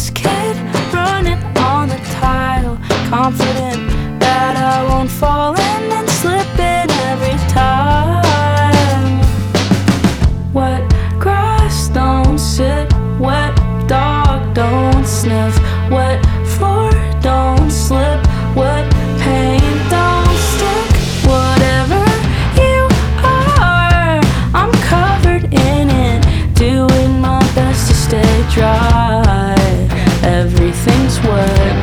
this kid running on the tile, confident that I won't fall in and slip in every time. Wet grass don't sit, wet dog don't sniff, wet floor don't slip, wet paint don't stick. Whatever you are, I'm covered in it, doing my best to stay dry. Everything's wet.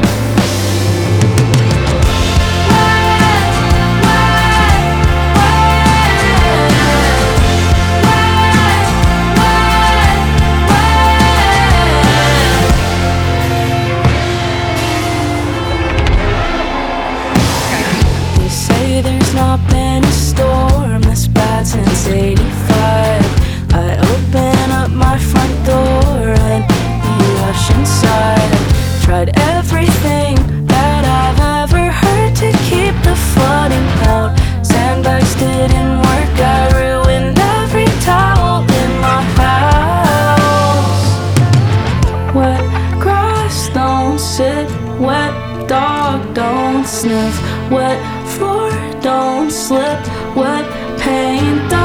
There's not been a storm this bad since '85. I open up my front door and you rush inside. Tried everything that I've ever heard to keep the flooding out. Sandbags didn't work, I ruined every towel in my house. Wet grass don't sit, wet dog don't sniff, wet floor don't slip, wet paint